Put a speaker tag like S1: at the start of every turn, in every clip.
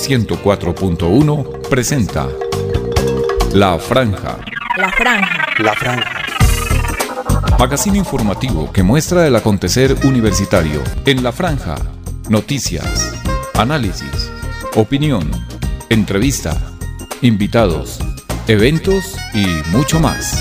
S1: 104.1 presenta La Franja.
S2: La Franja.
S3: La Franja.
S1: Magazine informativo que muestra el acontecer universitario en La Franja. Noticias, análisis, opinión, entrevista, invitados, eventos y mucho más.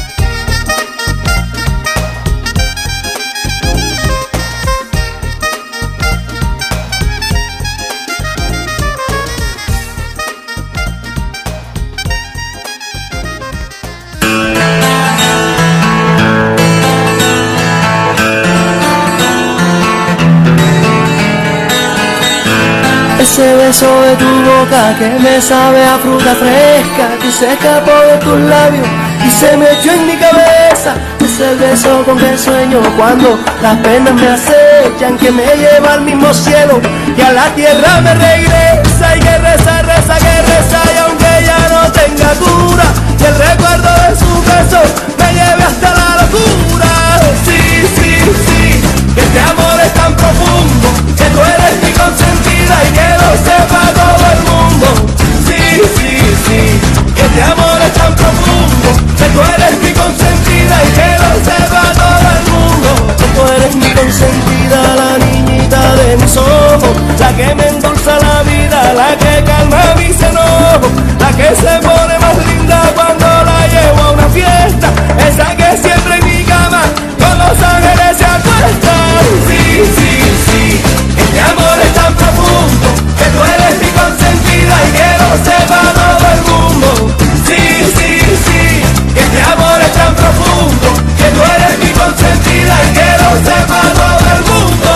S3: Ese beso de tu boca que me sabe a fruta fresca, que se escapó de tus labios y se me echó en mi cabeza. Ese beso con que sueño cuando las penas me acechan, que me lleva al mismo cielo y a la tierra me regresa. Y que reza, reza, que reza, y aunque ya no tenga cura, que el recuerdo de su beso me lleve hasta la locura. Sí, sí, sí, que este amor es tan profundo, que tú eres mi consentida y que lo sepa todo el mundo. Sí, sí, sí, que este amor es tan profundo, que tú eres mi consentida y que lo sepa todo el mundo. Que tú eres mi consentida, la niñita de mis ojos, la que me endulza la vida, la que calma mis enojos, la que se pone más linda cuando la llevo a una fiesta, esa que siempre en mi cama con los ángeles se acuesta. Sí, sí, sí, este amor es tan profundo, que tú eres mi consentida y que lo sepa todo el mundo. Sí, sí, sí, que este amor es tan profundo, que tú eres mi consentida y que lo sepa todo el mundo.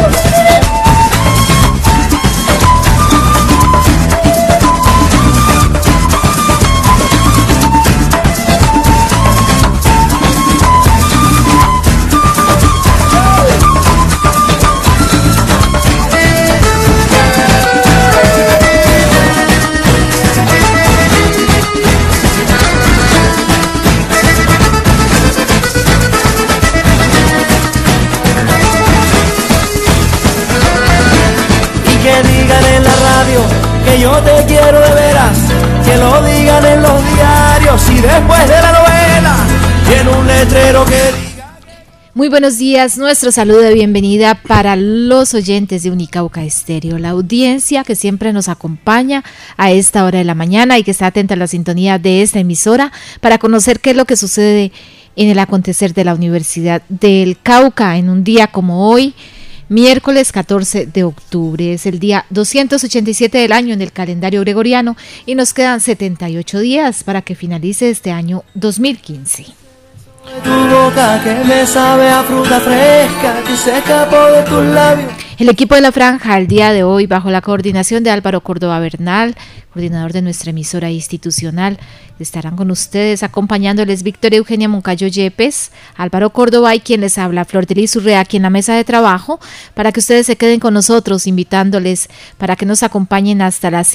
S3: Que yo te quiero de veras, que lo digan en los diarios y después de la novela, y en un letrero que diga...
S2: Muy buenos días, nuestro saludo de bienvenida para los oyentes de Unicauca Estéreo, la audiencia que siempre nos acompaña a esta hora de la mañana y que está atenta a la sintonía de esta emisora para conocer qué es lo que sucede en el acontecer de la Universidad del Cauca en un día como hoy. Miércoles 14 de octubre, es el día 287 del año en el calendario gregoriano y nos quedan 78 días para que finalice este año 2015.
S3: Tu boca que me sabe a fruta fresca, que se escapó de tus labios.
S2: El equipo de La Franja el día de hoy, bajo la coordinación de Álvaro Córdoba Bernal, coordinador de nuestra emisora institucional, estarán con ustedes acompañándoles Victoria Eugenia Moncayo Yepes, Álvaro Córdoba y quien les habla, Flor de Lis Urrea, aquí en la mesa de trabajo, para que ustedes se queden con nosotros, invitándoles para que nos acompañen hasta las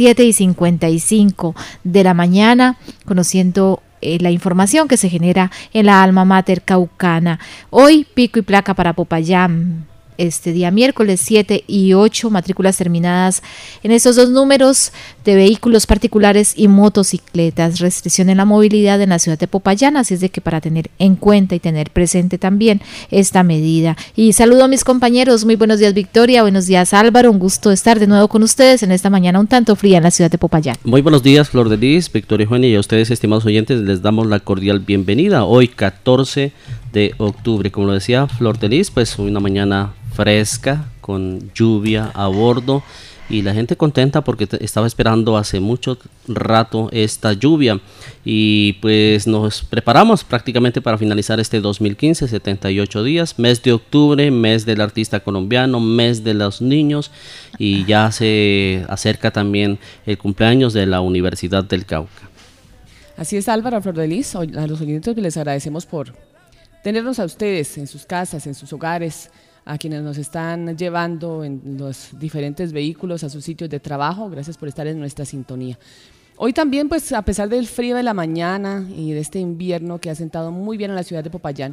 S2: 7:55 de la mañana, conociendo la información que se genera en la alma mater caucana. Hoy pico y placa para Popayán. Este día miércoles 7 y 8, matrículas terminadas en estos dos números de vehículos particulares y motocicletas, restricción en la movilidad en la ciudad de Popayán, así es de que para tener en cuenta y tener presente también esta medida. Y saludo a mis compañeros, muy buenos días Victoria, buenos días Álvaro, un gusto estar de nuevo con ustedes en esta mañana un tanto fría en la ciudad de Popayán.
S4: Muy buenos días Flor de Lis, Victoria Eugenia y a ustedes estimados oyentes les damos la cordial bienvenida hoy 14 de octubre, como lo decía Flor de Lis, pues una mañana fresca, con lluvia a bordo y la gente contenta porque estaba esperando hace mucho rato esta lluvia y pues nos preparamos prácticamente para finalizar este 2015, 78 días, mes de octubre, mes del artista colombiano, mes de los niños y ya se acerca también el cumpleaños de la Universidad del Cauca.
S5: Así es Álvaro, Flor de Lis, a los oyentes les agradecemos por tenernos a ustedes en sus casas, en sus hogares, a quienes nos están llevando en los diferentes vehículos a sus sitios de trabajo. Gracias por estar en nuestra sintonía. Hoy también, pues a pesar del frío de la mañana y de este invierno que ha sentado muy bien en la ciudad de Popayán,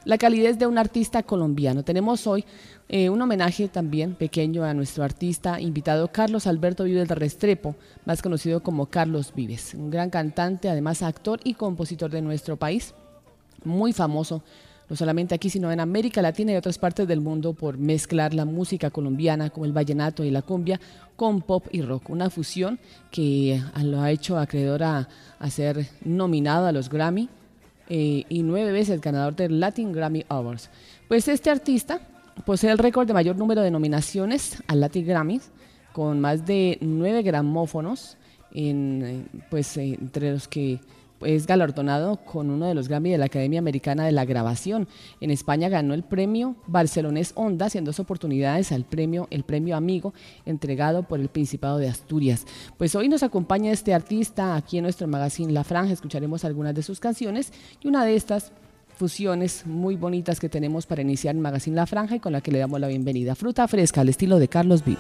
S5: la calidez de un artista colombiano. Tenemos hoy un homenaje también pequeño a nuestro artista invitado Carlos Alberto Vives de Restrepo, más conocido como Carlos Vives, un gran cantante, además actor y compositor de nuestro país, muy famoso, no solamente aquí, sino en América Latina y otras partes del mundo por mezclar la música colombiana como el vallenato y la cumbia con pop y rock, una fusión que lo ha hecho acreedor a ser nominado a los Grammy y 9 veces ganador del Latin Grammy Awards. Pues este artista posee el récord de mayor número de nominaciones al Latin Grammys, con más de 9 gramófonos, entre los que es galardonado con uno de los Grammy de la Academia Americana de la Grabación. En España ganó el premio Barcelonés Ondas y en 2 oportunidades el premio Amigo, entregado por el Principado de Asturias. Pues hoy nos acompaña este artista aquí en nuestro magazine La Franja. Escucharemos algunas de sus canciones y una de estas fusiones muy bonitas que tenemos para iniciar el magazine La Franja y con la que le damos la bienvenida. Fruta fresca al estilo de Carlos Vives.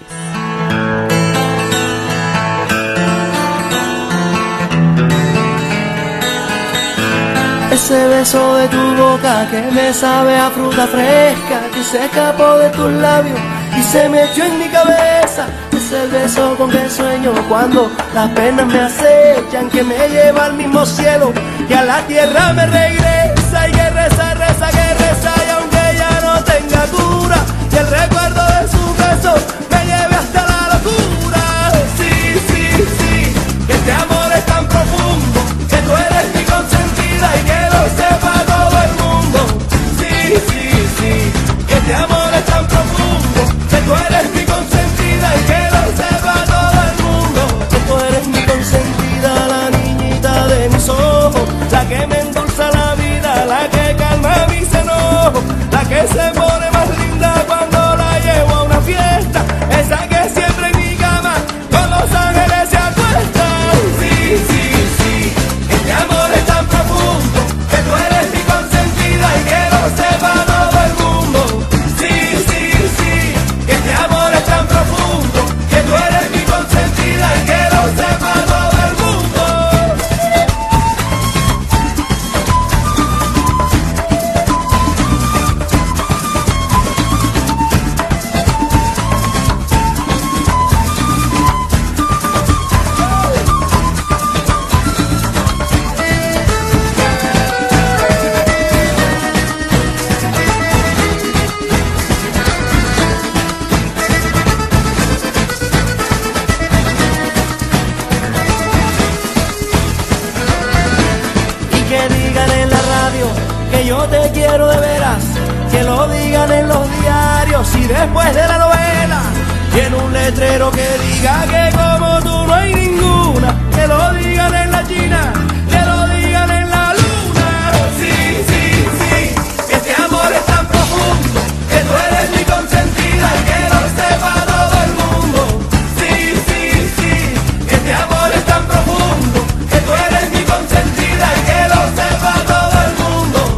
S3: Ese beso de tu boca que me sabe a fruta fresca, que se escapó de tus labios y se metió en mi cabeza. Ese beso con que sueño cuando las penas me acechan, que me lleva al mismo cielo y a la tierra me regresa. Y que reza, reza, que reza, y aunque ya no tenga cura, y el recuerdo de su beso me lleve hasta la locura. Sí, sí, sí, que este amor es tan profundo, que tú eres mi consentida y que lo sepa todo el mundo. Sí, sí, sí, que este amor es tan profundo, que tú eres mi consentida y que lo sepa todo el mundo. Que tú eres mi consentida, la niñita de mis ojos, la que me endulza la vida, la que calma mis enojos, la que se pone más linda cuando la llevo a una fiesta, esa que siempre en mi cama con los ángeles se acuesta. Sí, sí, sí, este amor es tan profundo, que tú eres mi consentida y que lo sepa todo el mundo. Sí, sí, sí, que este amor es tan profundo, que tú eres mi consentida y que lo sepa todo el mundo. Yo te quiero de veras, que lo digan en los diarios y después de la novela, y en un letrero que diga que como tú no hay ninguna, que lo digan en la China, que lo digan en la luna. Sí, sí, sí, que este amor es tan profundo, que tú eres mi consentida y que lo sepa todo el mundo. Sí, sí, sí, que este amor es tan profundo, que tú eres mi consentida y que lo sepa todo el mundo.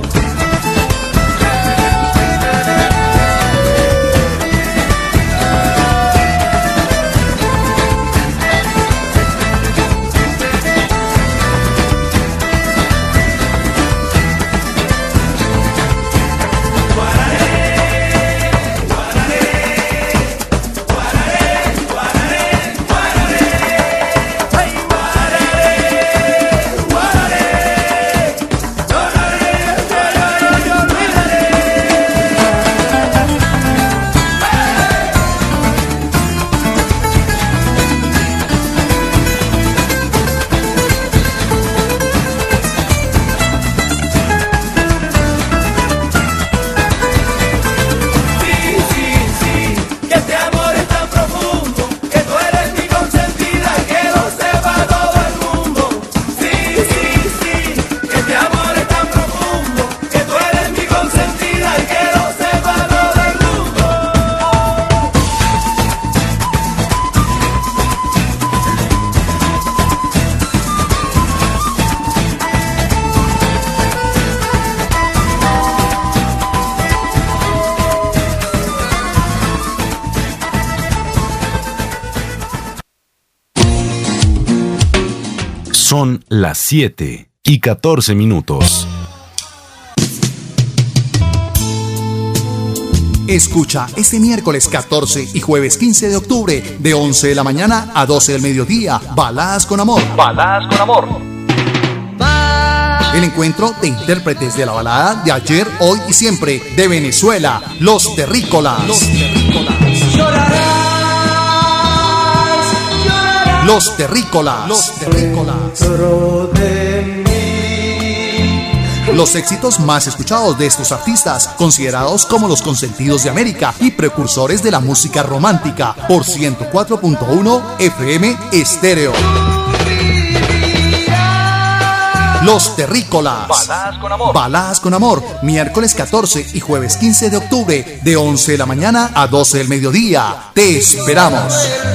S6: Son las 7:14. Escucha este miércoles 14 y jueves 15 de octubre de 11 de la mañana a 12 del mediodía. Baladas con amor.
S7: Baladas con amor.
S6: El encuentro de intérpretes de la balada de ayer, hoy y siempre de Venezuela, Los Terrícolas. Los Terrícolas. Los Terrícolas. Los Terrícolas. Los éxitos más escuchados de estos artistas, considerados como los consentidos de América y precursores de la música romántica, por 104.1 FM Estéreo. Los Terrícolas.
S7: Baladas con amor.
S6: Baladas con amor. Miércoles 14 y jueves 15 de octubre de 11 de la mañana a 12 del mediodía. Te esperamos.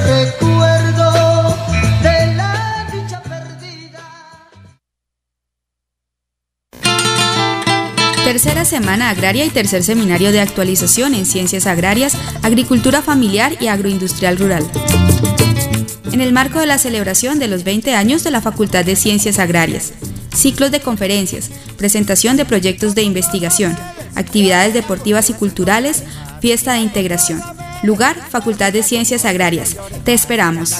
S8: Tercera Semana Agraria y tercer seminario de actualización en Ciencias Agrarias, Agricultura Familiar y Agroindustrial Rural. En el marco de la celebración de los 20 años de la Facultad de Ciencias Agrarias, ciclos de conferencias, presentación de proyectos de investigación, actividades deportivas y culturales, fiesta de integración. Lugar, Facultad de Ciencias Agrarias. Te esperamos.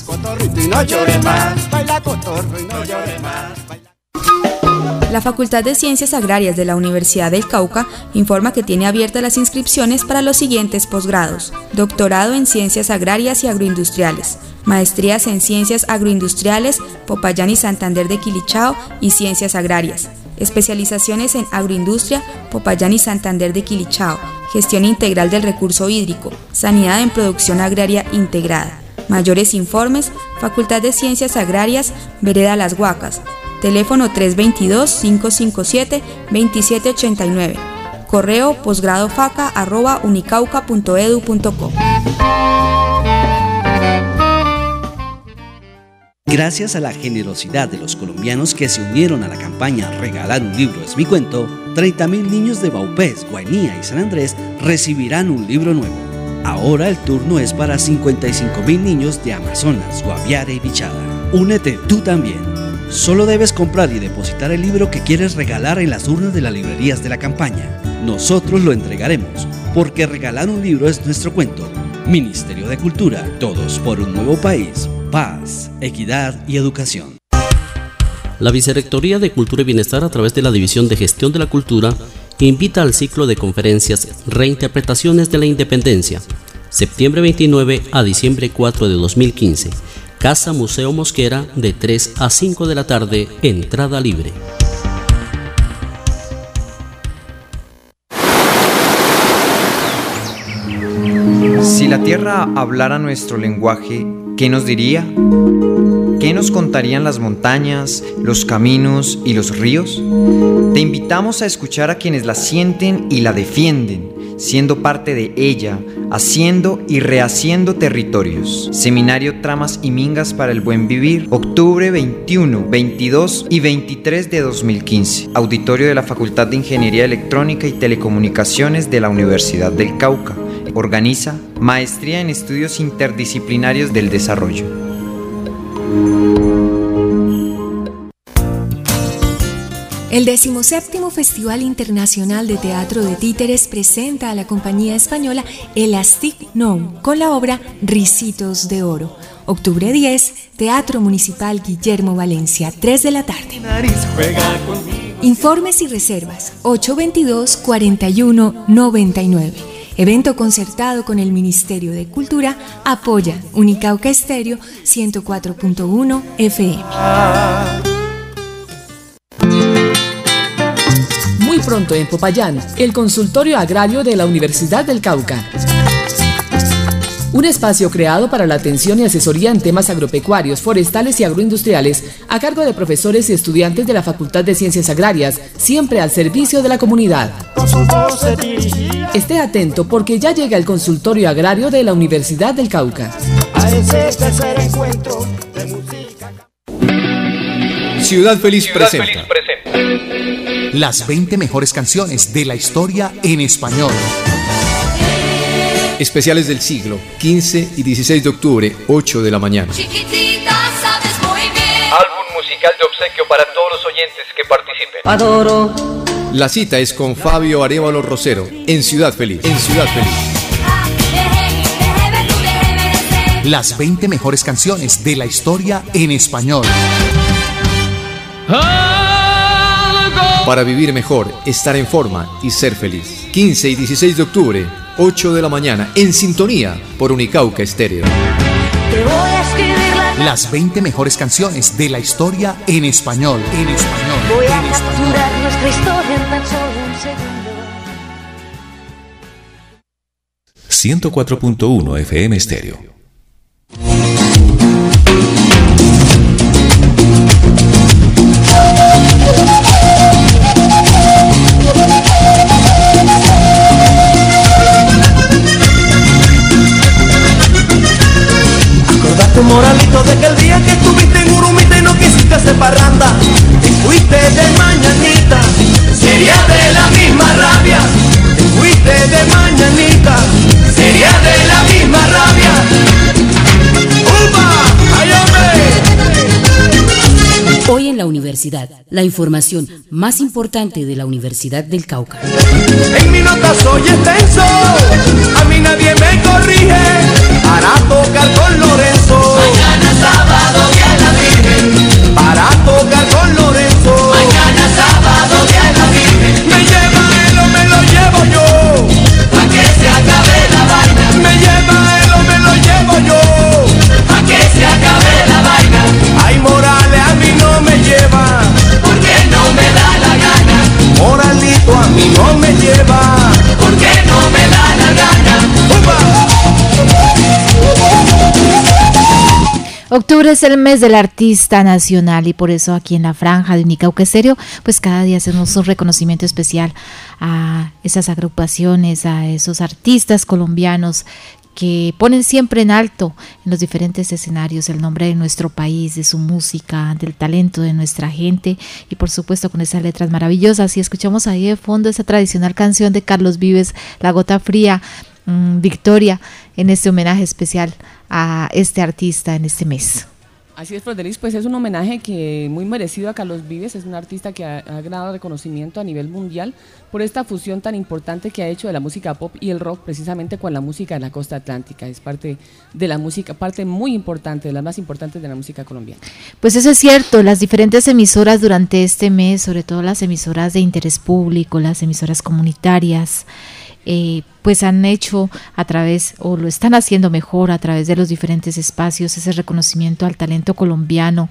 S8: La Facultad de Ciencias Agrarias de la Universidad del Cauca informa que tiene abiertas las inscripciones para los siguientes posgrados: doctorado en Ciencias Agrarias y Agroindustriales, maestrías en Ciencias Agroindustriales, Popayán y Santander de Quilichao y Ciencias Agrarias, especializaciones en Agroindustria, Popayán y Santander de Quilichao, gestión integral del recurso hídrico, sanidad en producción agraria integrada. Mayores informes, Facultad de Ciencias Agrarias, Vereda Las Huacas, teléfono 322-557-2789, correo posgradofaca@unicauca.edu.co.
S9: Gracias a la generosidad de los colombianos que se unieron a la campaña Regalar un libro es mi cuento, 30.000 niños de Vaupés, Guainía y San Andrés recibirán un libro nuevo. Ahora el turno es para 55.000 niños de Amazonas, Guaviare y Bichada. Únete tú también. Solo debes comprar y depositar el libro que quieres regalar en las urnas de las librerías de la campaña. Nosotros lo entregaremos, porque regalar un libro es nuestro cuento. Ministerio de Cultura, todos por un nuevo país, paz, equidad y educación.
S4: La Vicerrectoría de Cultura y Bienestar, a través de la División de Gestión de la Cultura, invita al ciclo de conferencias Reinterpretaciones de la Independencia, septiembre 29 a diciembre 4 de 2015. Casa Museo Mosquera, de 3 a 5 de la tarde, entrada libre.
S10: Si la Tierra hablara nuestro lenguaje, ¿qué nos diría? ¿Qué nos contarían las montañas, los caminos y los ríos? Te invitamos a escuchar a quienes la sienten y la defienden, siendo parte de ella, haciendo y rehaciendo territorios. Seminario Tramas y Mingas para el Buen Vivir, octubre 21, 22 y 23 de 2015. Auditorio de la Facultad de Ingeniería Electrónica y Telecomunicaciones de la Universidad del Cauca. Organiza Maestría en Estudios Interdisciplinarios del Desarrollo.
S11: El 17º Festival Internacional de Teatro de Títeres presenta a la compañía española Elastic Nou con la obra Ricitos de Oro. Octubre 10, Teatro Municipal Guillermo Valencia, 3 de la tarde. Informes y reservas, 822-4199. Evento concertado con el Ministerio de Cultura, apoya Unicauca Estéreo 104.1 FM.
S5: Muy pronto en Popayán, el Consultorio Agrario de la Universidad del Cauca. Un espacio creado para la atención y asesoría en temas agropecuarios, forestales y agroindustriales a cargo de profesores y estudiantes de la Facultad de Ciencias Agrarias, siempre al servicio de la comunidad. Esté atento porque ya llega el Consultorio Agrario de la Universidad del Cauca.
S1: Ciudad Feliz presenta
S6: las 20 mejores canciones de la historia en español.
S1: Especiales del siglo, 15 y 16 de octubre, 8 de la mañana.
S7: Chiquitita, sabes muy bien. Álbum musical de obsequio para todos los oyentes que participen.
S3: Adoro.
S1: La cita es con Fabio Arévalo Rosero, en Ciudad Feliz.
S6: Las 20 mejores canciones de la historia en español.
S1: Para vivir mejor, estar en forma y ser feliz. 15 y 16 de octubre, 8 de la mañana, en sintonía por Unicauca Estéreo.
S3: Te voy a escribir
S6: Las 20 mejores canciones de la historia en español.
S3: voy a capturar nuestra historia en tan solo un segundo.
S12: 104.1 FM Estéreo.
S3: Acordate, moralito, de que el día que estuviste en Urumita y no quisiste hacer parranda, te fuiste de mañanita, sería de la misma rabia. Te fuiste de mañanita, sería de la misma rabia. ¡Upa! ¡Ay, hombre!
S13: Hoy en la universidad, la información más importante de la Universidad del Cauca.
S3: En mi nota soy extenso, a mí nadie me corrige, para tocar con Lorenzo. Mañana sábado día de la Virgen, para tocar con Lorenzo. Mañana sábado día de la Virgen, me lleva él o me lo llevo yo, pa' que se acabe la vaina. Me lleva él o me lo llevo yo, pa' que se acabe la vaina. Ay, Morales a mí no me lleva, porque no me da la gana. Moralito a mí no me lleva, porque no me da la gana. ¡Upa!
S2: Octubre es el mes del artista nacional y por eso aquí en la franja de Unicauca Estéreo, pues cada día hacemos un reconocimiento especial a esas agrupaciones, a esos artistas colombianos que ponen siempre en alto en los diferentes escenarios el nombre de nuestro país, de su música, del talento de nuestra gente y por supuesto con esas letras maravillosas. Y escuchamos ahí de fondo esa tradicional canción de Carlos Vives, La Gota Fría, Victoria, en este homenaje especial a este artista en este mes.
S5: Así es, Flordelis, pues es un homenaje que muy merecido a Carlos Vives, es un artista que ha ganado reconocimiento a nivel mundial por esta fusión tan importante que ha hecho de la música pop y el rock precisamente con la música de la costa atlántica. Es parte de la música, parte muy importante, de las más importantes de la música colombiana.
S2: Pues eso es cierto, las diferentes emisoras durante este mes, sobre todo las emisoras de interés público, las emisoras comunitarias, pues han hecho a través, o lo están haciendo mejor a través de los diferentes espacios, ese reconocimiento al talento colombiano,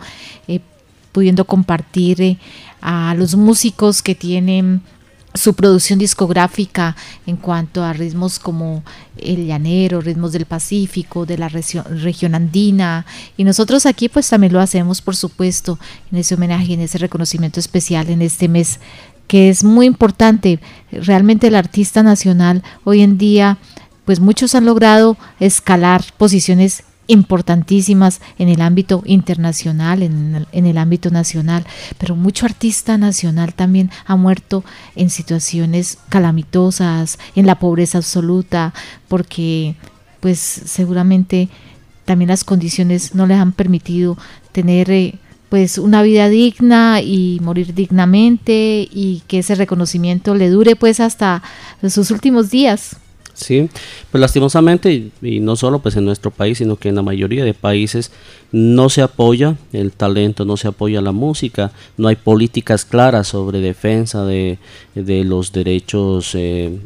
S2: pudiendo compartir a los músicos que tienen su producción discográfica en cuanto a ritmos como el llanero, ritmos del Pacífico, de la región andina, y nosotros aquí pues también lo hacemos, por supuesto, en ese homenaje, en ese reconocimiento especial en este mes, que es muy importante. Realmente el artista nacional hoy en día, pues muchos han logrado escalar posiciones importantísimas en el ámbito internacional, en el ámbito nacional, pero mucho artista nacional también ha muerto en situaciones calamitosas, en la pobreza absoluta, porque pues seguramente también las condiciones no les han permitido tener pues una vida digna y morir dignamente, y que ese reconocimiento le dure pues hasta sus últimos días.
S4: Sí, pues lastimosamente, y no solo pues en nuestro país, sino que en la mayoría de países no se apoya el talento, no se apoya la música, no hay políticas claras sobre defensa de los derechos,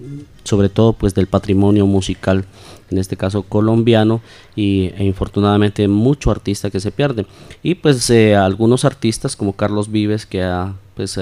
S4: sobre todo pues del patrimonio musical, en este caso colombiano, e infortunadamente mucho artista que se pierde. Y pues algunos artistas como Carlos Vives, que ha pues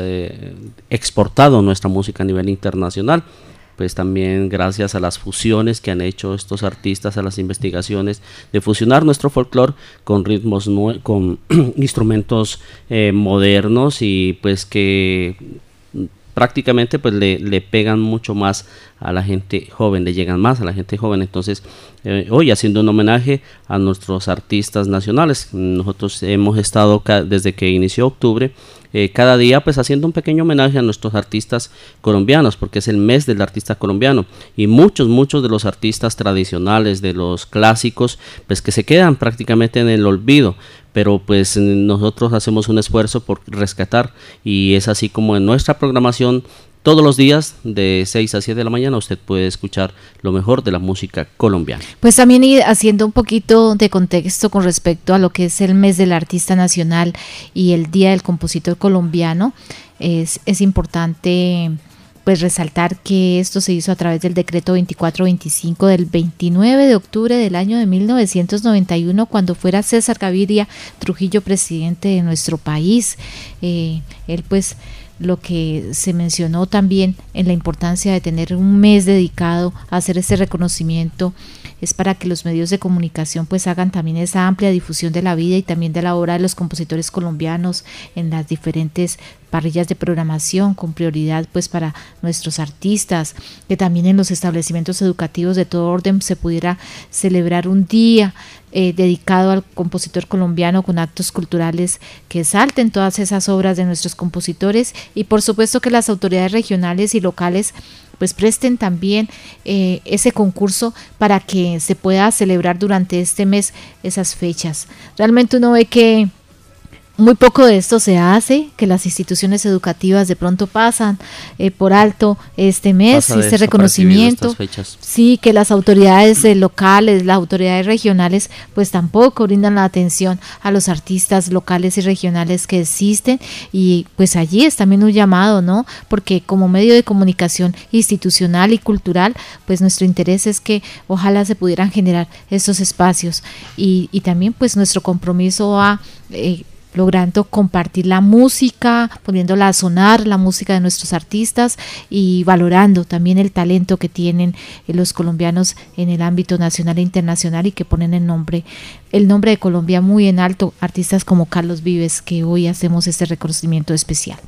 S4: exportado nuestra música a nivel internacional, pues también gracias a las fusiones que han hecho estos artistas, a las investigaciones de fusionar nuestro folclore con ritmos, con instrumentos modernos, y pues que prácticamente pues le pegan mucho más a la gente joven, le llegan más a la gente joven. Entonces hoy haciendo un homenaje a nuestros artistas nacionales, nosotros hemos estado desde que inició octubre, cada día pues haciendo un pequeño homenaje a nuestros artistas colombianos, porque es el mes del artista colombiano, y muchos de los artistas tradicionales, de los clásicos, pues que se quedan prácticamente en el olvido, pero pues nosotros hacemos un esfuerzo por rescatar, y es así como en nuestra programación todos los días de 6 a 7 de la mañana usted puede escuchar lo mejor de la música colombiana.
S2: Pues también ir haciendo un poquito de contexto con respecto a lo que es el mes del artista nacional y el Día del Compositor Colombiano, es importante pues resaltar que esto se hizo a través del decreto 2425 del 29 de octubre del año de 1991, cuando fuera César Gaviria Trujillo presidente de nuestro país. Él pues lo que se mencionó también en la importancia de tener un mes dedicado a hacer este reconocimiento es para que los medios de comunicación pues hagan también esa amplia difusión de la vida y también de la obra de los compositores colombianos en las diferentes parrillas de programación, con prioridad pues para nuestros artistas, que también en los establecimientos educativos de todo orden se pudiera celebrar un día dedicado al compositor colombiano con actos culturales que exalten todas esas obras de nuestros compositores, y por supuesto que las autoridades regionales y locales pues presten también ese concurso para que se pueda celebrar durante este mes esas fechas. Realmente uno ve que muy poco de esto se hace, que las instituciones educativas de pronto pasan por alto este mes, este reconocimiento. Sí, que las autoridades locales, las autoridades regionales, pues tampoco brindan la atención a los artistas locales y regionales que existen, y pues allí es también un llamado, ¿no? Porque como medio de comunicación institucional y cultural, pues nuestro interés es que ojalá se pudieran generar estos espacios, y también pues nuestro compromiso a logrando compartir la música, poniéndola a sonar, la música de nuestros artistas, y valorando también el talento que tienen los colombianos en el ámbito nacional e internacional, y que ponen el nombre de Colombia muy en alto, artistas como Carlos Vives, que hoy hacemos este reconocimiento especial.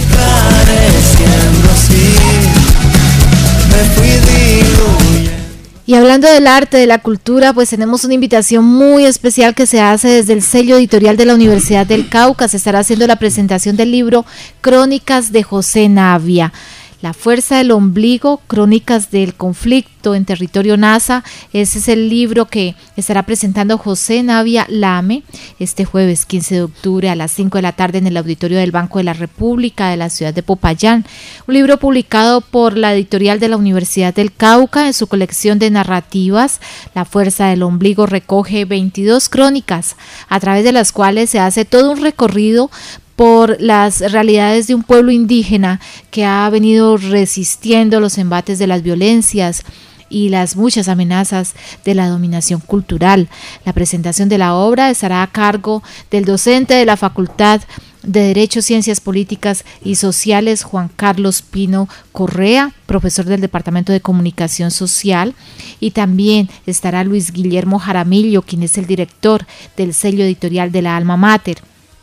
S2: Y hablando del arte, de la cultura, pues tenemos una invitación muy especial que se hace desde el sello editorial de la Universidad del Cauca. Se estará haciendo la presentación del libro Crónicas de José Navia. La fuerza del ombligo, crónicas del conflicto en territorio Nasa. Ese es el libro que estará presentando José Navia Lame este jueves 15 de octubre a las 5 de la tarde en el auditorio del Banco de la República de la ciudad de Popayán. Un libro publicado por la editorial de la Universidad del Cauca en su colección de narrativas. La fuerza del ombligo recoge 22 crónicas a través de las cuales se hace todo un recorrido por las realidades de un pueblo indígena que ha venido resistiendo los embates de las violencias y las muchas amenazas de la dominación cultural. La presentación de la obra estará a cargo del docente de la Facultad de Derecho, Ciencias Políticas y Sociales, Juan Carlos Pino Correa, profesor del Departamento de Comunicación Social, y también estará Luis Guillermo Jaramillo, quien es el director del sello editorial de la Alma Mater.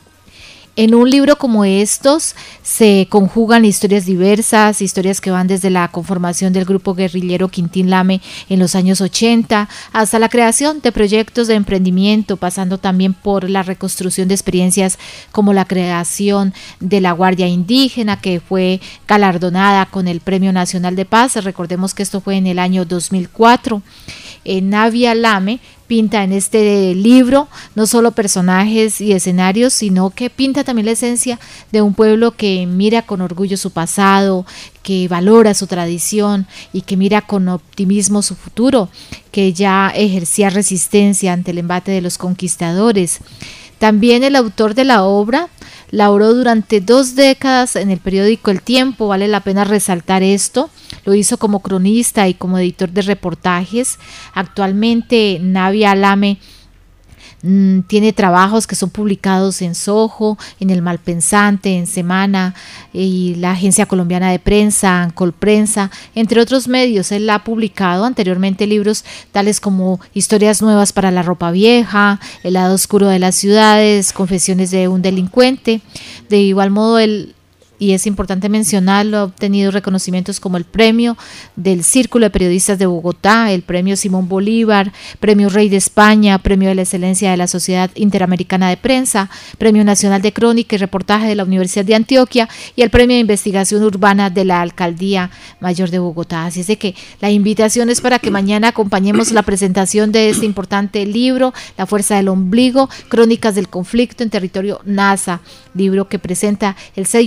S2: En un libro como estos se conjugan historias diversas, historias que van desde la conformación del grupo guerrillero Quintín Lame en los años 80 hasta la creación de proyectos de emprendimiento, pasando también por la reconstrucción de experiencias como la creación de la Guardia Indígena, que fue galardonada con el Premio Nacional de Paz. Recordemos que esto fue en el año 2004. Navia Lame pinta en este libro no solo personajes y escenarios, sino que pinta también la esencia de un pueblo que mira con orgullo su pasado, que valora su tradición y que mira con optimismo su futuro, que ya ejercía resistencia ante el embate de los conquistadores. También el autor de la obra laboró durante 2 décadas en el periódico El Tiempo, vale la pena resaltar esto. Lo hizo como cronista y como editor de reportajes. Actualmente Navia Lame tiene trabajos que son publicados en Soho, en El Malpensante, en Semana y la Agencia Colombiana de Prensa, Ancol Prensa, entre otros medios. Él ha publicado anteriormente libros tales como Historias Nuevas para la Ropa Vieja, El Lado Oscuro de las Ciudades, Confesiones de un Delincuente. De igual modo, él, y es importante mencionarlo, ha obtenido reconocimientos como el Premio del Círculo de Periodistas de Bogotá, el Premio Simón Bolívar, Premio Rey de España, Premio de la Excelencia de la Sociedad Interamericana de Prensa, Premio Nacional de Crónica y Reportaje de la Universidad de Antioquia y el Premio de Investigación Urbana de la Alcaldía Mayor de Bogotá. Así es de que la invitación es para que mañana acompañemos la presentación de este importante libro, La Fuerza del Ombligo, Crónicas del Conflicto en Territorio Nasa, libro que presenta el sello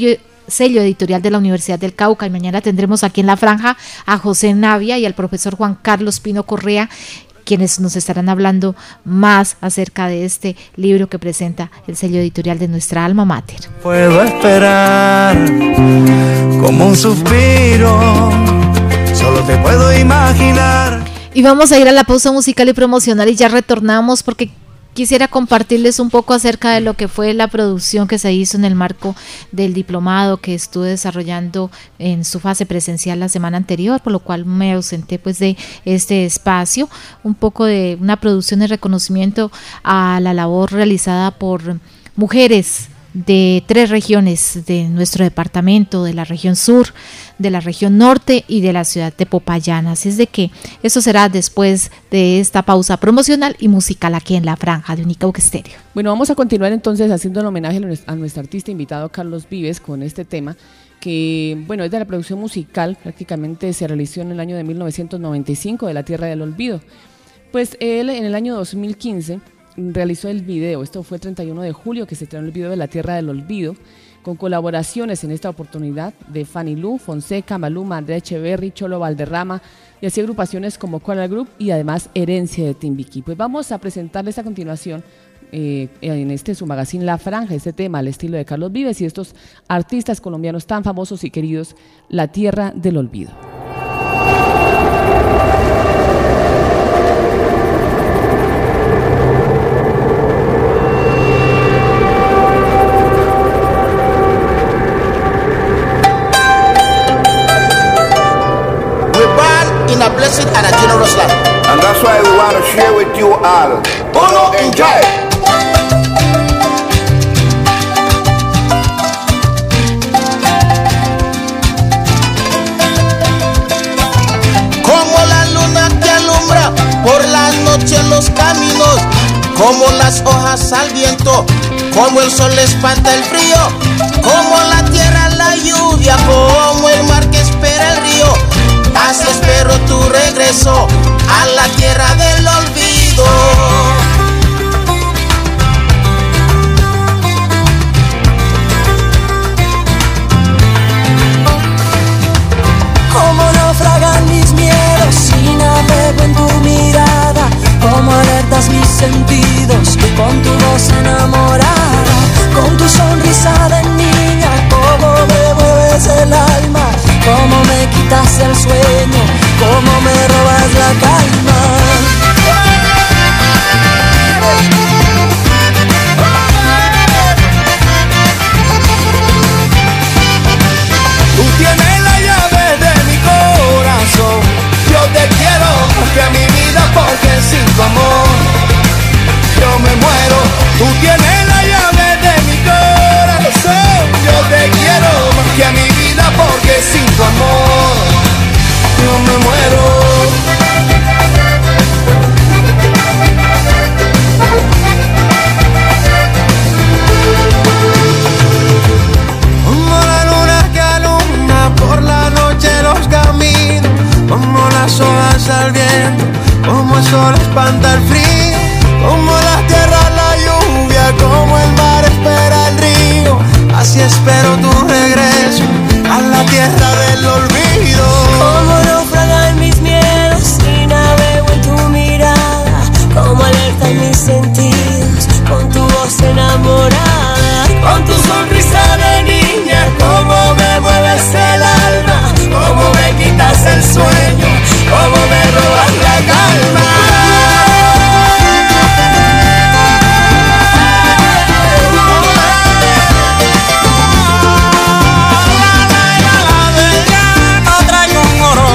S2: sello editorial de la Universidad del Cauca, y mañana tendremos aquí en la franja a José Navia y al profesor Juan Carlos Pino Correa, quienes nos estarán hablando más acerca de este libro que presenta el sello editorial de nuestra alma mater.
S3: Puedo esperar como un suspiro, solo te puedo imaginar.
S2: Y vamos a ir a la pausa musical y promocional y ya retornamos porque quisiera compartirles un poco acerca de lo que fue la producción que se hizo en el marco del diplomado que estuve desarrollando en su fase presencial la semana anterior, por lo cual me ausenté pues de este espacio, un poco de una producción de reconocimiento a la labor realizada por mujeres de 3 regiones de nuestro departamento, de la región sur, de la región norte y de la ciudad de Popayán. Así es de que eso será después de esta pausa promocional y musical aquí en la franja de Unicauca Estéreo.
S5: Bueno, vamos a continuar entonces haciendo el homenaje a nuestro artista invitado Carlos Vives con este tema que, bueno, es de la producción musical, prácticamente se realizó en el año de 1995 de La Tierra del Olvido. Pues él en el año 2015 realizó el video, esto fue el 31 de julio que se estrenó el video de La Tierra del Olvido, con colaboraciones en esta oportunidad de Fanny Lu, Fonseca, Maluma, Andrea Echeverry, Cholo Valderrama y así agrupaciones como Coral Group y además Herencia de Timbiquí. Pues vamos a presentarles a continuación en su magazine La Franja, este tema al estilo de Carlos Vives y estos artistas colombianos tan famosos y queridos, La Tierra del Olvido.
S14: In a blessed and a generous land, and that's why we want to share with you all. Uno, enjoy. Como la luna que alumbra por la noche en los caminos, como las hojas al viento, como el sol espanta el frío, como la tierra la lluvia, como el mar que espera el río. Así espero tu regreso a la tierra del olvido.
S3: Como naufragan mis miedos si navego en tu mirada, como alertas mis sentidos con tu voz enamorada, con tu sonrisa de niña, como me mueves el alma, como me quitas el sueño, como me robas la calma. Tú tienes la llave de mi corazón, yo te quiero más que a mi vida porque sin tu amor yo me muero. Tú tienes la llave de mi corazón, yo te quiero más que a mi vida porque sin tu amor yo me muero. Como la luna que alumbra por la noche los caminos, como las hojas al viento, como el sol espanta el frío, como la tierra la lluvia, como el mar espera el río. Así espero tu regreso a la tierra del olvido. Como naufragan mis miedos y navego en tu mirada, como alerta en mis sentidos con tu voz enamorada, con tu sonrisa de niña, como me mueves el alma, como me quitas el sueño, como me robas la calma. No traigo un oro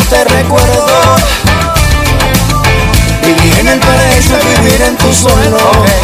S3: te recuerdo. Vivir en el paraíso, vivir en tu suelo.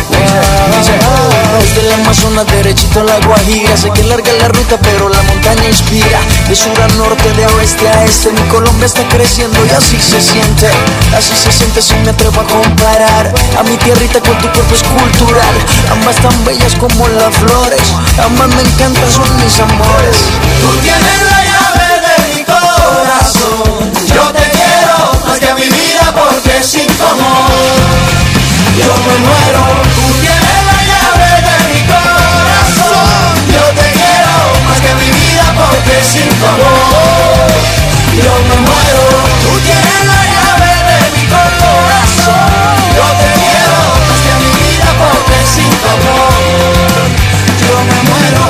S3: Desde el Amazonas derechito a la Guajira. Sé que larga la ruta pero la montaña inspira. De sur a norte, de oeste a este, mi Colombia está creciendo y así se siente. Así se siente si me atrevo a comparar a mi tierrita con tu cuerpo escultural. Ambas tan bellas como las flores, ambas me encantan, son mis amores. Tú tienes la llave de mi corazón. Yo te quiero más que a mi vida porque sin tu amor yo me muero. Tú tienes la llave de mi corazón. Yo te quiero más que a mi vida porque sin tu amor yo me muero. Tú tienes la llave de mi corazón. Yo te quiero más que a mi vida porque sin tu amor yo me muero.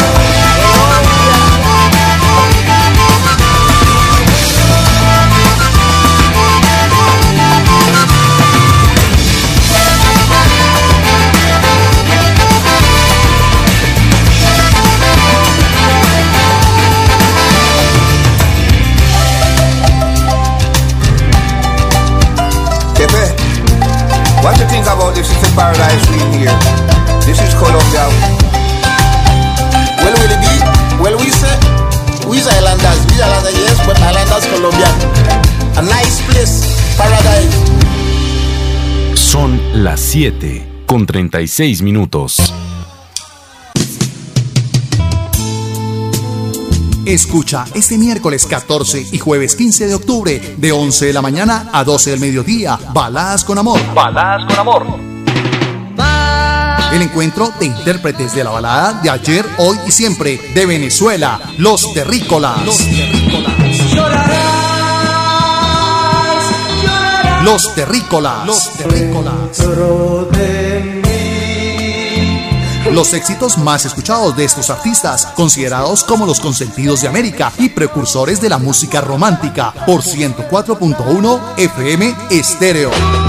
S15: What you think about this? It's a paradise we in here. This is Colombia.
S14: Well, will it be? Well, we's islanders, yes, but islanders Colombia. A nice place, paradise.
S12: Son las 7:36.
S6: Escucha este miércoles 14 y jueves 15 de octubre de 11 de la mañana a 12 del mediodía, Baladas con Amor.
S7: Baladas con Amor.
S6: El encuentro de intérpretes de la balada de ayer, hoy y siempre de Venezuela, Los Terrícolas. Los Terrícolas. Los Terrícolas. Los éxitos más escuchados de estos artistas, considerados como los consentidos de América y precursores de la música romántica, por 104.1 FM Estéreo.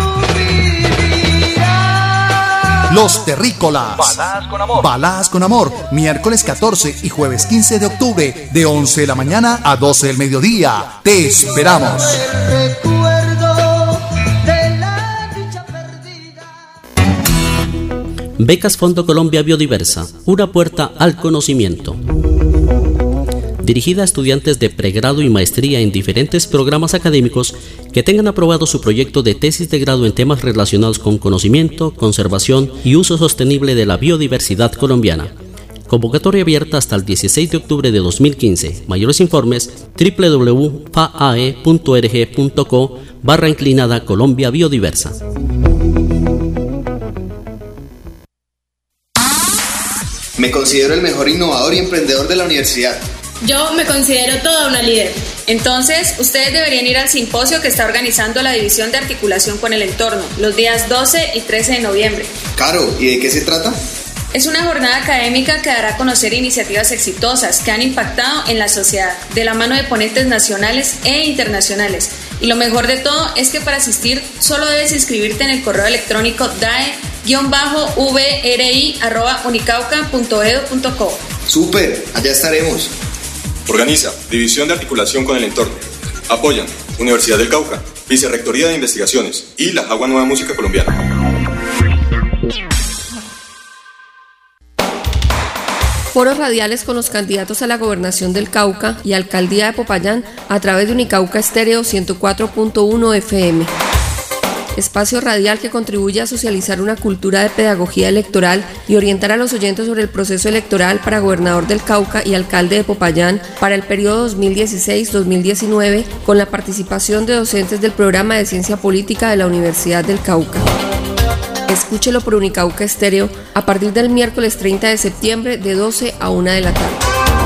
S6: Los Terrícolas.
S7: Baladas con Amor.
S6: Baladas con Amor, miércoles 14 y jueves 15 de octubre, de 11 de la mañana a 12 del mediodía. Te esperamos.
S4: Becas Fondo Colombia Biodiversa, una puerta al conocimiento. Dirigida a estudiantes de pregrado y maestría en diferentes programas académicos que tengan aprobado su proyecto de tesis de grado en temas relacionados con conocimiento, conservación y uso sostenible de la biodiversidad colombiana. Convocatoria abierta hasta el 16 de octubre de 2015. Mayores informes www.pae.org.co/Colombia Biodiversa.
S16: Me considero el mejor innovador y emprendedor de la universidad.
S17: Yo me considero toda una líder. Entonces, ustedes deberían ir al simposio que está organizando la División de Articulación con el Entorno, los días 12 y 13 de noviembre.
S16: Caro, ¿y de qué se trata?
S17: Es una jornada académica que dará a conocer iniciativas exitosas que han impactado en la sociedad, de la mano de ponentes nacionales e internacionales. Y lo mejor de todo es que para asistir solo debes inscribirte en el correo electrónico dae-vri@unicauca.edu.co.
S16: ¡Súper! Allá estaremos.
S18: Organiza División de Articulación con el Entorno. Apoyan Universidad del Cauca, Vicerrectoría de Investigaciones y la Agua Nueva Música Colombiana.
S19: Foros radiales con los candidatos a la gobernación del Cauca y alcaldía de Popayán a través de Unicauca Estéreo 104.1 FM. Espacio radial que contribuye a socializar una cultura de pedagogía electoral y orientar a los oyentes sobre el proceso electoral para gobernador del Cauca y alcalde de Popayán para el periodo 2016-2019 con la participación de docentes del programa de Ciencia Política de la Universidad del Cauca. Escúchelo por Unicauca Estéreo a partir del miércoles 30 de septiembre de 12 a 1 de la tarde.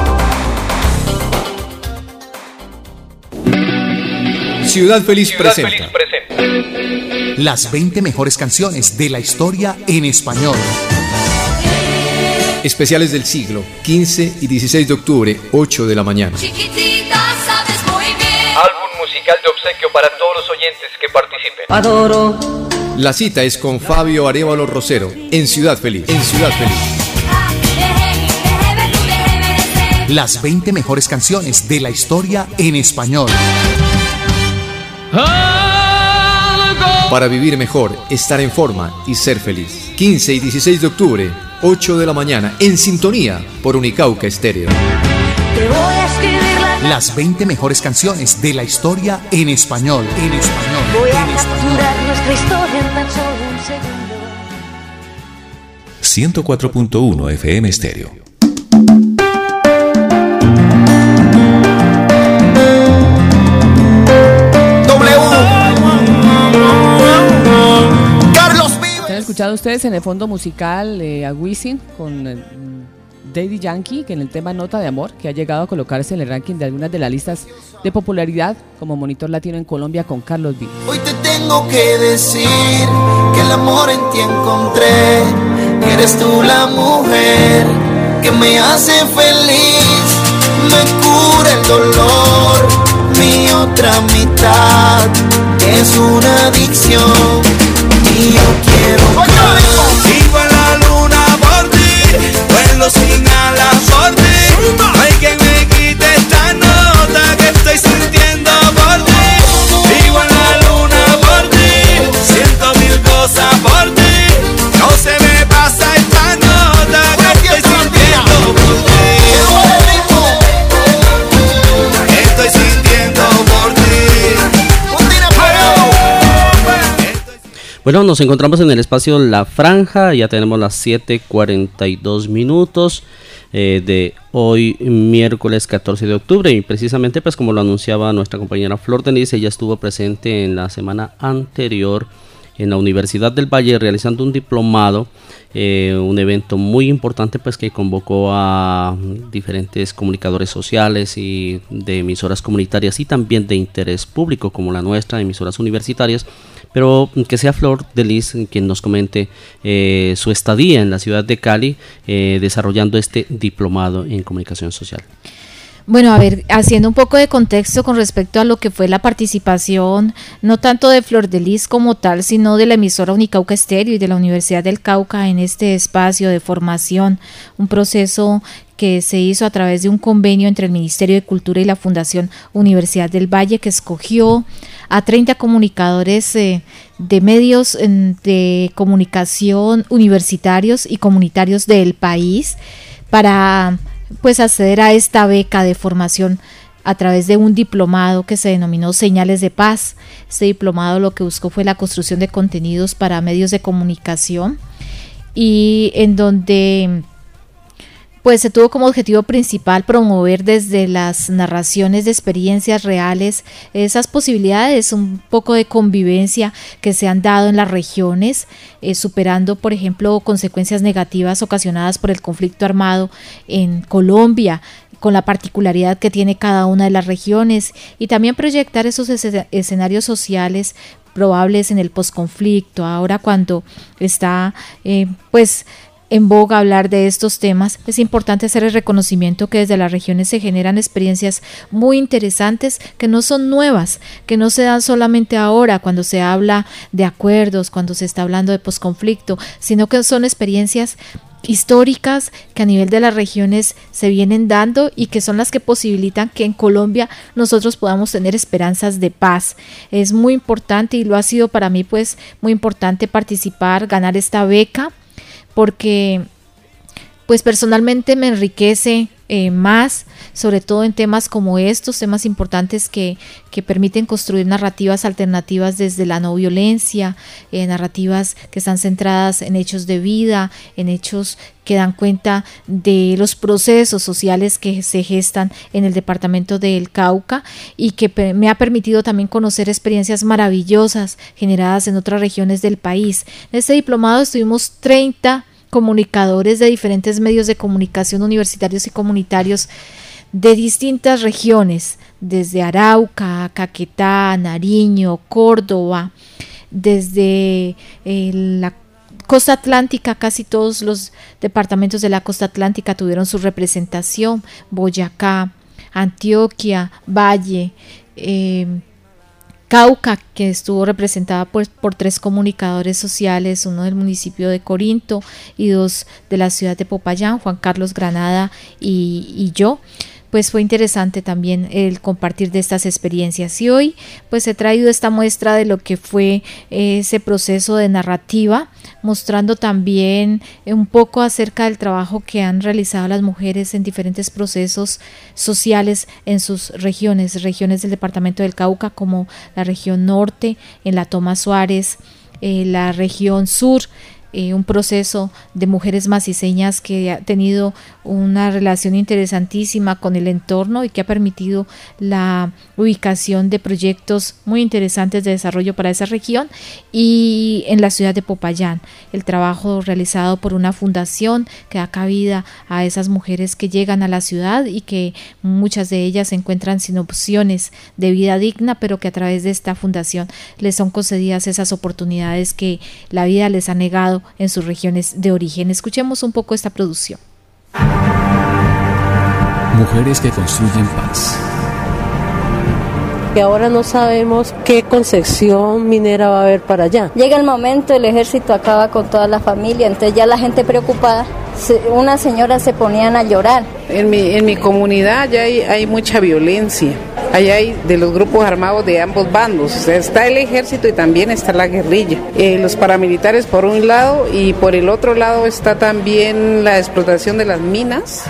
S1: Ciudad Feliz presenta
S6: las 20 mejores canciones de la historia en español.
S1: Especiales del siglo, 15 y 16 de octubre, 8 de la mañana.
S7: Chiquitita, sabes muy bien. Álbum musical de obsequio para todos los oyentes que participen.
S3: Adoro.
S1: La cita es con Fabio Arévalo Rosero, en Ciudad Feliz.
S6: Las 20 mejores canciones de la historia en español.
S1: Para vivir mejor, estar en forma y ser feliz. 15 y 16 de octubre, 8 de la mañana, en sintonía por Unicauca Estéreo.
S6: Las 20 mejores canciones de la historia en español.
S20: Voy a capturar nuestra historia en tan solo un segundo.
S12: 104.1 FM Estéreo.
S5: ¿Han escuchado ustedes en el fondo musical a Wisin con Daddy Yankee, que en el tema Nota de Amor, que ha llegado a colocarse en el ranking de algunas de las listas de popularidad como monitor latino en Colombia con Carlos Vives?
S3: Hoy te tengo que decir que el amor en ti encontré, que eres tú la mujer que me hace feliz, me cura el dolor, mi otra mitad es una adicción y yo quiero más.
S21: Vivo en la luna por ti, vuelo sin alas por ti, no hay quien me quite esta nota que estoy sintiendo por ti. Vivo en la luna por ti, siento mil cosas por ti, no se me pasa esta nota que estoy sintiendo por ti. Estoy sintiendo por ti.
S4: Bueno, nos encontramos en el espacio La Franja, ya tenemos las 7:42 minutos de hoy, miércoles 14 de octubre, y precisamente pues como lo anunciaba nuestra compañera Flor Denise, ella estuvo presente en la semana anterior en la Universidad del Valle realizando un diplomado, un evento muy importante pues que convocó a diferentes comunicadores sociales y de emisoras comunitarias y también de interés público como la nuestra, emisoras universitarias. Pero que sea Flor Denise quien nos comente su estadía en la ciudad de Cali desarrollando este diplomado en comunicación social.
S2: Bueno, a ver, haciendo un poco de contexto con respecto a lo que fue la participación, no tanto de Flor Denise como tal, sino de la emisora Unicauca Estéreo y de la Universidad del Cauca en este espacio de formación, un proceso que se hizo a través de un convenio entre el Ministerio de Cultura y la Fundación Universidad del Valle, que escogió a 30 comunicadores de medios de comunicación universitarios y comunitarios del país para pues acceder a esta beca de formación a través de un diplomado que se denominó Señales de Paz. Este diplomado lo que buscó fue la construcción de contenidos para medios de comunicación y en donde pues se tuvo como objetivo principal promover desde las narraciones de experiencias reales esas posibilidades, un poco de convivencia que se han dado en las regiones, superando por ejemplo consecuencias negativas ocasionadas por el conflicto armado en Colombia, con la particularidad que tiene cada una de las regiones, y también proyectar esos escenarios sociales probables en el posconflicto, ahora cuando está pues en boga hablar de estos temas. Es importante hacer el reconocimiento que desde las regiones se generan experiencias muy interesantes que no son nuevas, que no se dan solamente ahora cuando se habla de acuerdos, cuando se está hablando de posconflicto, sino que son experiencias históricas que a nivel de las regiones se vienen dando y que son las que posibilitan que en Colombia nosotros podamos tener esperanzas de paz. Es muy importante y lo ha sido para mí pues muy importante participar, ganar esta beca, porque pues personalmente me enriquece más, sobre todo en temas como estos, temas importantes que permiten construir narrativas alternativas desde la no violencia, narrativas que están centradas en hechos de vida, en hechos que dan cuenta de los procesos sociales que se gestan en el departamento del Cauca y que me ha permitido también conocer experiencias maravillosas generadas en otras regiones del país. En este diplomado estuvimos 30 comunicadores de diferentes medios de comunicación universitarios y comunitarios de distintas regiones, desde Arauca, Caquetá, Nariño, Córdoba, desde la costa atlántica, casi todos los departamentos de la costa atlántica tuvieron su representación, Boyacá, Antioquia, Valle, Cauca, que estuvo representada pues por 3 comunicadores sociales, uno del municipio de Corinto y 2 de la ciudad de Popayán, Juan Carlos Granada y yo. pues fue interesante también el compartir de estas experiencias. Y hoy pues he traído esta muestra de lo que fue ese proceso de narrativa, mostrando también un poco acerca del trabajo que han realizado las mujeres en diferentes procesos sociales en sus regiones del departamento del Cauca, como la región norte, en la Toma Suárez, la región sur, un proceso de mujeres maciseñas que ha tenido una relación interesantísima con el entorno y que ha permitido la ubicación de proyectos muy interesantes de desarrollo para esa región. Y en la ciudad de Popayán, el trabajo realizado por una fundación que da cabida a esas mujeres que llegan a la ciudad y que muchas de ellas se encuentran sin opciones de vida digna, pero que a través de esta fundación les son concedidas esas oportunidades que la vida les ha negado en sus regiones de origen. Escuchemos un poco esta producción.
S8: Mujeres que construyen paz.
S22: Que ahora no sabemos qué concesión minera va a haber para allá.
S23: Llega el momento, el ejército acaba con toda la familia, entonces ya la gente preocupada, unas señoras se ponían a llorar.
S24: En mi comunidad ya hay mucha violencia. Allá hay de los grupos armados de ambos bandos, o sea, está el ejército y también está la guerrilla. Los paramilitares por un lado y por el otro lado está también la explotación de las minas.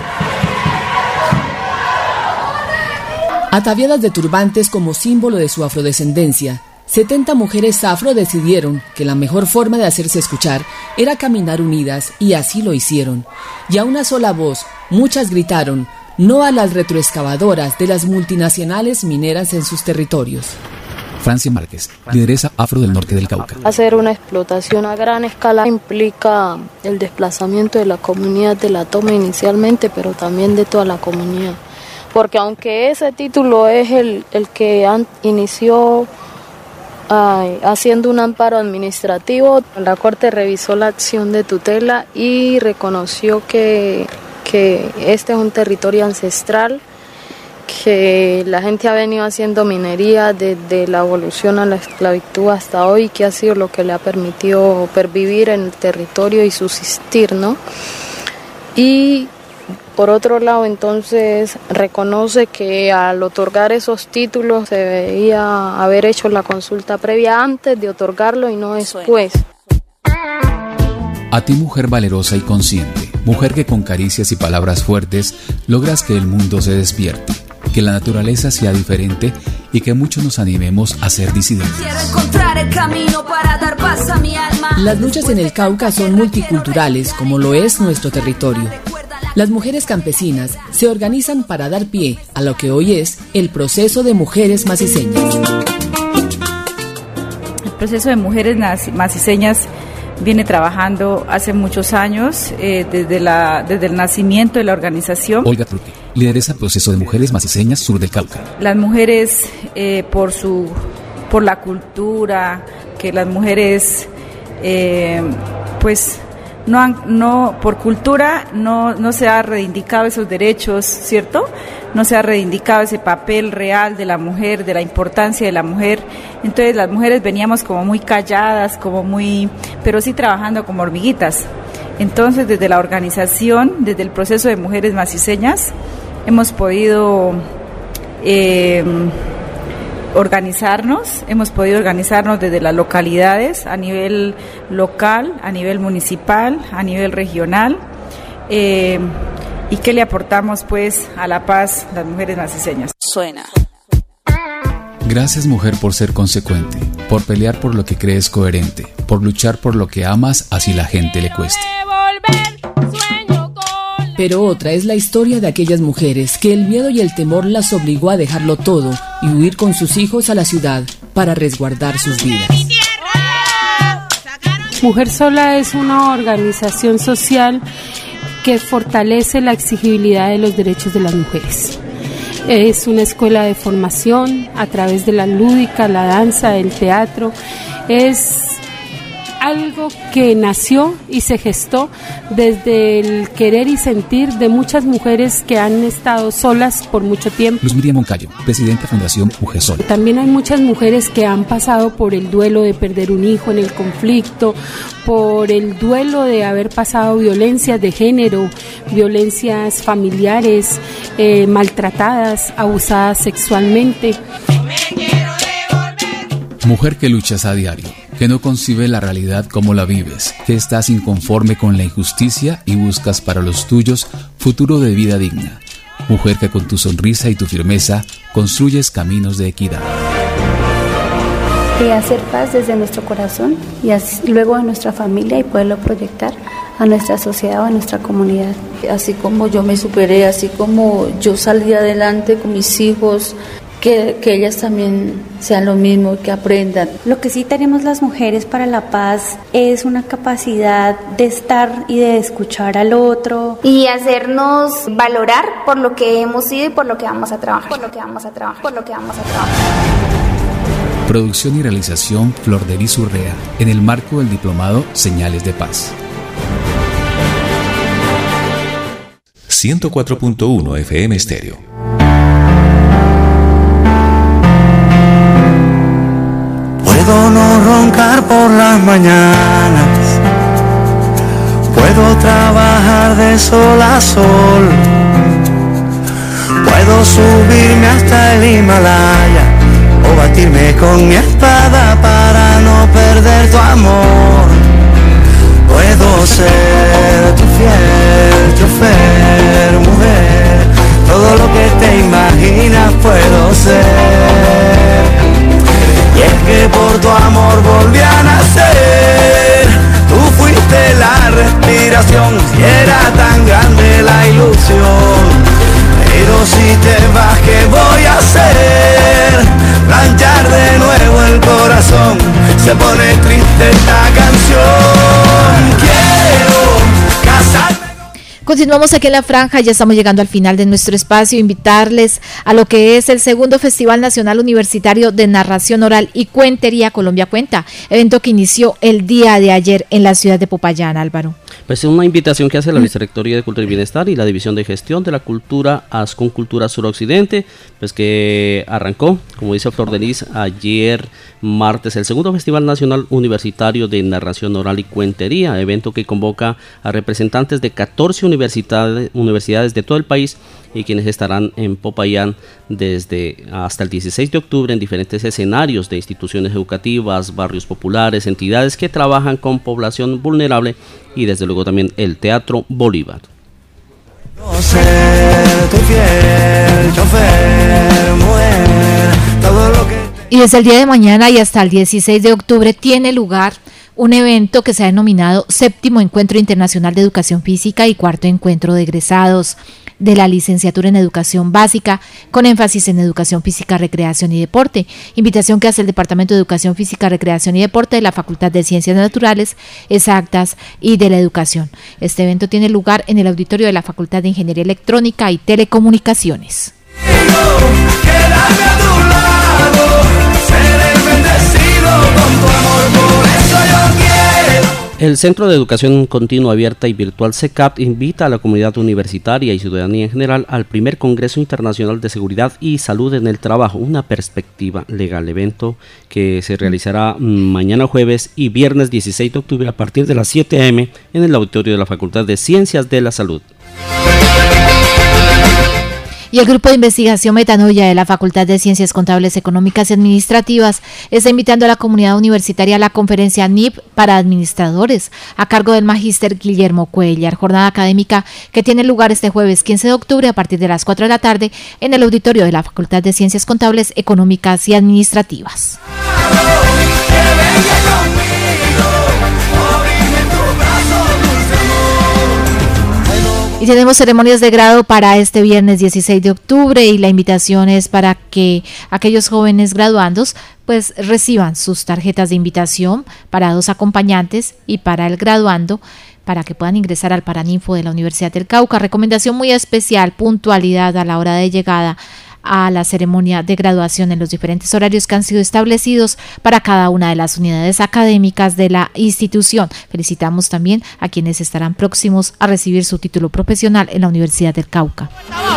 S25: Ataviadas de turbantes como símbolo de su afrodescendencia, 70 mujeres afro decidieron que la mejor forma de hacerse escuchar era caminar unidas y así lo hicieron. Y a una sola voz, muchas gritaron no a las retroexcavadoras de las multinacionales mineras en sus territorios.
S8: Francia Márquez, lideresa afro del norte del Cauca.
S22: Hacer una explotación a gran escala implica el desplazamiento de la comunidad de la toma inicialmente, pero también de toda la comunidad. Porque aunque ese título es el que inició haciendo un amparo administrativo, la Corte revisó la acción de tutela y reconoció que este es un territorio ancestral, que la gente ha venido haciendo minería desde la evolución a la esclavitud hasta hoy, que ha sido lo que le ha permitido pervivir en el territorio y subsistir, ¿no? Y por otro lado, entonces, reconoce que al otorgar esos títulos se debía haber hecho la consulta previa antes de otorgarlo y no después.
S8: A ti, mujer valerosa y consciente, mujer que con caricias y palabras fuertes logras que el mundo se despierte, que la naturaleza sea diferente y que muchos nos animemos a ser disidentes.
S26: Quiero encontrar el camino para dar paz a mi alma.
S25: Las luchas en el Cauca son multiculturales, como lo es nuestro territorio. Las mujeres campesinas se organizan para dar pie a lo que hoy es el proceso de mujeres maciseñas.
S27: El proceso de mujeres maciseñas viene trabajando hace muchos años, desde el nacimiento de la organización.
S8: Olga Truque, lideresa del proceso de mujeres maciseñas sur del Cauca.
S27: Las mujeres, por la cultura, que las mujeres, pues, por cultura no se ha reivindicado esos derechos, ¿cierto? No se ha reivindicado ese papel real de la mujer, de la importancia de la mujer. Entonces las mujeres veníamos como muy calladas, pero sí trabajando como hormiguitas. Entonces desde la organización, desde el proceso de mujeres maciseñas, hemos podido organizarnos desde las localidades, a nivel local, a nivel municipal, a nivel regional, y qué le aportamos pues a la paz las mujeres maciseñas.
S26: Suena.
S8: Gracias, mujer, por ser consecuente, por pelear por lo que crees coherente, por luchar por lo que amas así la gente le cueste.
S25: Pero otra es la historia de aquellas mujeres que el miedo y el temor las obligó a dejarlo todo y huir con sus hijos a la ciudad para resguardar sus vidas.
S22: Mujer Sola es una organización social que fortalece la exigibilidad de los derechos de las mujeres. Es una escuela de formación a través de la lúdica, la danza, el teatro. Es
S9: algo que nació y se gestó desde el querer y sentir de muchas mujeres que han estado solas por mucho tiempo.
S8: Luz Miriam Moncayo, presidenta de Fundación Mujer Sola.
S9: También hay muchas mujeres que han pasado por el duelo de perder un hijo en el conflicto, por el duelo de haber pasado violencias de género, violencias familiares, maltratadas, abusadas sexualmente.
S8: Mujer que luchas a diario, que no concibe la realidad como la vives, que estás inconforme con la injusticia y buscas para los tuyos futuro de vida digna. Mujer que con tu sonrisa y tu firmeza construyes caminos de equidad.
S10: De hacer paz desde nuestro corazón y luego a nuestra familia y poderlo proyectar a nuestra sociedad o a nuestra comunidad.
S11: Así como yo me superé, así como yo salí adelante con mis hijos, que ellas también sean lo mismo, que aprendan.
S10: Lo que sí tenemos las mujeres para la paz es una capacidad de estar y de escuchar al otro.
S13: Y hacernos valorar por lo que hemos sido y por lo que vamos a trabajar.
S8: Producción y realización Flordelis Urrea, en el marco del diplomado Señales de Paz.
S12: 104.1 FM Estéreo.
S3: Puedo no roncar por las mañanas, puedo trabajar de sol a sol, puedo subirme hasta el Himalaya o batirme con mi espada para no perder tu amor. Puedo ser tu fiel chofer, mujer, todo lo que te imaginas puedo ser. Y es que por tu amor volví a nacer. Tú fuiste la respiración y era tan grande la ilusión. Pero si te vas, ¿qué voy a hacer? Planchar de nuevo el corazón. Se pone triste esta canción. Quiero casarme.
S2: Continuamos aquí en la franja, ya estamos llegando al final de nuestro espacio, invitarles a lo que es el segundo Festival Nacional Universitario de Narración Oral y Cuentería Colombia Cuenta, evento que inició el día de ayer en la ciudad de Popayán, Álvaro.
S4: Pues es una invitación que hace la Vicerrectoría de Cultura y Bienestar y la División de Gestión de la Cultura Ascon Cultura Suroccidente, pues que arrancó, como dice Flordelis, ayer martes, el segundo Festival Nacional Universitario de Narración Oral y Cuentería, evento que convoca a representantes de 14 universidades de todo el país y quienes estarán en Popayán desde hasta el 16 de octubre en diferentes escenarios de instituciones educativas, barrios populares, entidades que trabajan con población vulnerable y desde luego también el Teatro Bolívar.
S2: Y desde el día de mañana y hasta el 16 de octubre tiene lugar un evento que se ha denominado Séptimo Encuentro Internacional de Educación Física y Cuarto Encuentro de Egresados de la Licenciatura en Educación Básica, con énfasis en Educación Física, Recreación y Deporte. Invitación que hace el Departamento de Educación Física, Recreación y Deporte de la Facultad de Ciencias Naturales, Exactas y de la Educación. Este evento tiene lugar en el auditorio de la Facultad de Ingeniería Electrónica y Telecomunicaciones.
S4: El Centro de Educación Continua Abierta y Virtual CECAP invita a la comunidad universitaria y ciudadanía en general al primer Congreso Internacional de Seguridad y Salud en el Trabajo, una perspectiva legal, evento que se realizará mañana jueves y viernes 16 de octubre a partir de las 7 a.m. en el auditorio de la Facultad de Ciencias de la Salud.
S2: Y el Grupo de Investigación Metanoia de la Facultad de Ciencias Contables, Económicas y Administrativas está invitando a la comunidad universitaria a la conferencia NIP para administradores a cargo del magíster Guillermo Cuellar, jornada académica que tiene lugar este jueves 15 de octubre a partir de las 4 de la tarde en el auditorio de la Facultad de Ciencias Contables, Económicas y Administrativas. Y tenemos ceremonias de grado para este viernes 16 de octubre y la invitación es para que aquellos jóvenes graduandos pues reciban sus tarjetas de invitación para 2 acompañantes y para el graduando para que puedan ingresar al Paraninfo de la Universidad del Cauca. Recomendación muy especial, puntualidad a la hora de llegada a la ceremonia de graduación en los diferentes horarios que han sido establecidos para cada una de las unidades académicas de la institución. Felicitamos también a quienes estarán próximos a recibir su título profesional en la Universidad del Cauca.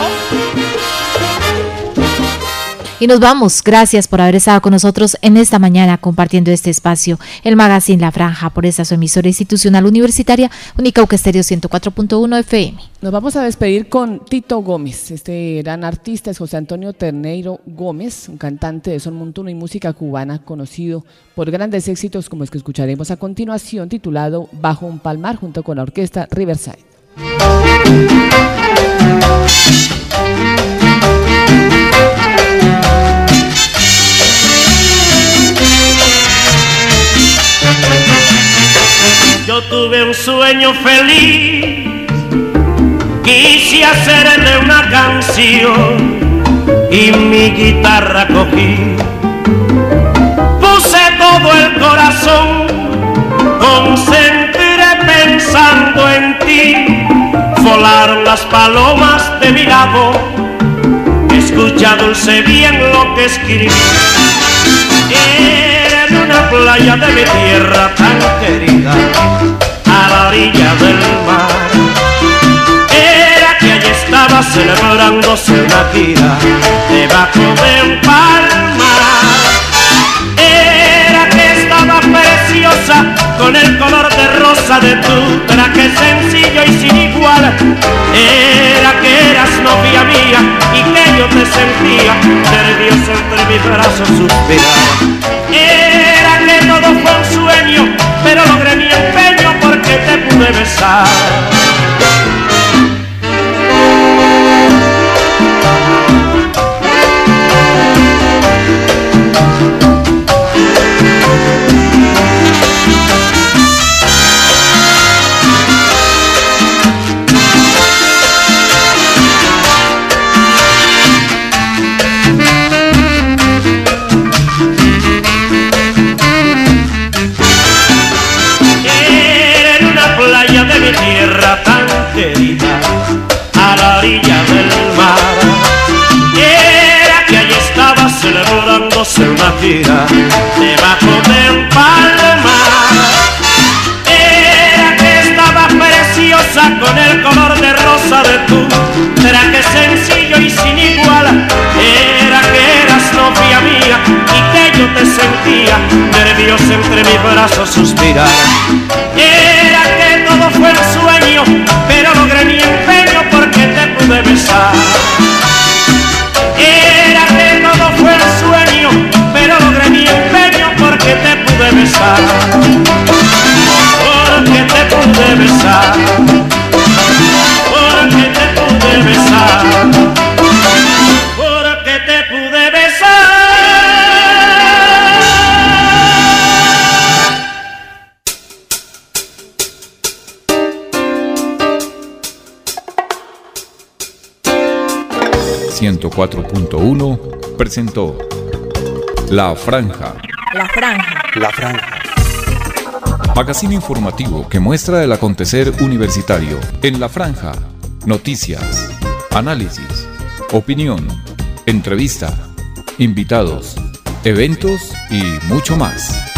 S2: Y nos vamos. Gracias por haber estado con nosotros en esta mañana compartiendo este espacio, el Magazine La Franja, por esta su emisora institucional universitaria, Unicauca Estéreo 104.1 FM.
S5: Nos vamos a despedir con Tito Gómez. Este gran artista es José Antonio Terneiro Gómez, un cantante de son montuno y música cubana, conocido por grandes éxitos como los que escucharemos a continuación, titulado Bajo un palmar, junto con la orquesta Riverside.
S7: Yo tuve un sueño feliz, quise hacerle una canción y mi guitarra cogí. Puse todo el corazón, concentré pensando en ti. Volaron las palomas de mi lado, escucha dulce bien lo que escribí. En una playa de mi tierra tan querida, a la orilla del mar, era que allí estaba celebrándose una gira debajo de un palmar. Era que estaba preciosa con el color de rosa de tu traje sencillo y sin igual. Era que eras novia mía y que yo te sentía nervioso entre mis brazos suspirar. Era que todo fue un sueño, pero logré mi empeño porque te pude besar. Tierra tan querida, a la orilla del mar, era que allí estaba celebrándose una gira debajo de un palmar. Era que estaba preciosa con el color de rosa de tu traje sencillo y sin igual. Era que eras novia mía y que yo te sentía nervioso entre mis brazos suspirar. Era que todo fue un sueño, pero logré mi empeño porque te pude besar. Era que todo fue un sueño, pero logré mi empeño porque te pude besar. Porque te pude besar. Porque te pude besar. Porque te pude besar.
S12: 104.1 presentó La Franja.
S14: La Franja.
S12: La Franja. Magazine informativo que muestra el acontecer universitario en La Franja. Noticias, análisis, opinión, entrevista, invitados, eventos y mucho más.